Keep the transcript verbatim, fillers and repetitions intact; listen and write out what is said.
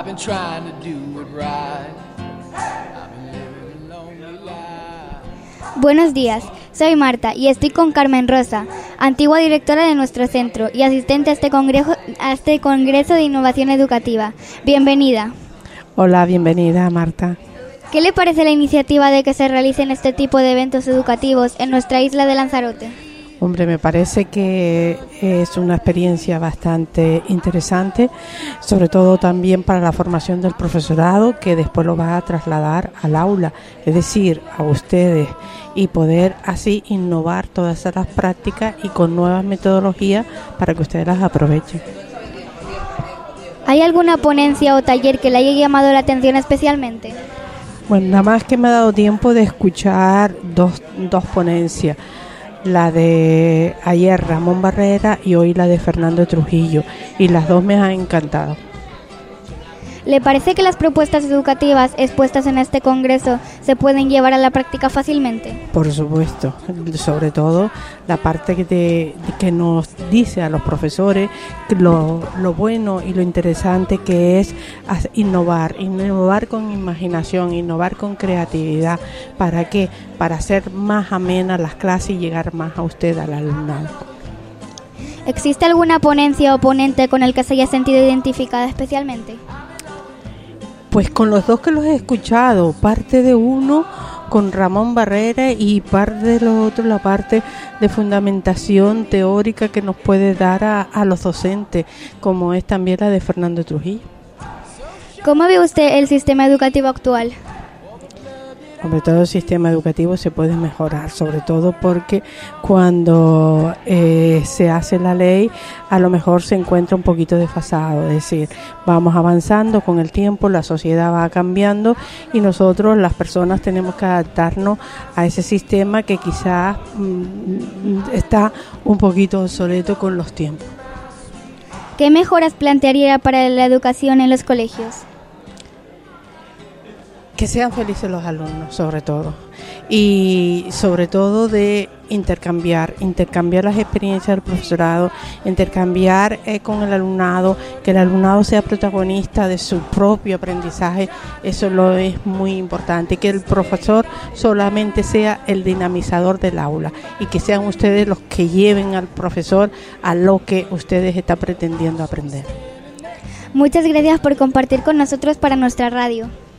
been trying to do it right. I've been living a lonely life. Buenos días, soy Marta y estoy con Carmen Rosa, antigua directora de nuestro centro y asistente a este congreso, a este congreso de innovación educativa. Bienvenida. Hola, bienvenida, Marta. ¿Qué le parece la iniciativa de que se realicen este tipo de eventos educativos en nuestra isla de Lanzarote? Hombre, me parece que es una experiencia bastante interesante, sobre todo también para la formación del profesorado, que después lo va a trasladar al aula, es decir, a ustedes, y poder así innovar todas esas prácticas y con nuevas metodologías para que ustedes las aprovechen. ¿Hay alguna ponencia o taller que le haya llamado la atención especialmente? Bueno, nada más que me ha dado tiempo de escuchar dos, dos ponencias. La de ayer Ramón Barrera y hoy la de Fernando Trujillo, y las dos me han encantado. ¿Le parece que las propuestas educativas expuestas en este congreso se pueden llevar a la práctica fácilmente? Por supuesto, sobre todo la parte que, te, que nos dice a los profesores lo, lo bueno y lo interesante que es innovar, innovar con imaginación, innovar con creatividad. ¿Para qué? Para hacer más amenas las clases y llegar más a usted, al alumnado. ¿Existe alguna ponencia o ponente con el que se haya sentido identificada especialmente? Pues con los dos que los he escuchado, parte de uno con Ramón Barrera y parte de lo otro, la parte de fundamentación teórica que nos puede dar a, a los docentes, como es también la de Fernando Trujillo. ¿Cómo ve usted el sistema educativo actual? Sobre todo el sistema educativo se puede mejorar, sobre todo porque cuando eh, se hace la ley a lo mejor se encuentra un poquito desfasado, es decir, vamos avanzando con el tiempo, la sociedad va cambiando y nosotros las personas tenemos que adaptarnos a ese sistema que quizás mm, está un poquito obsoleto con los tiempos. ¿Qué mejoras plantearía para la educación en los colegios? Que sean felices los alumnos, sobre todo, y sobre todo de intercambiar, intercambiar las experiencias del profesorado, intercambiar eh, con el alumnado, que el alumnado sea protagonista de su propio aprendizaje, eso lo es muy importante, que el profesor solamente sea el dinamizador del aula y que sean ustedes los que lleven al profesor a lo que ustedes están pretendiendo aprender. Muchas gracias por compartir con nosotros para nuestra radio.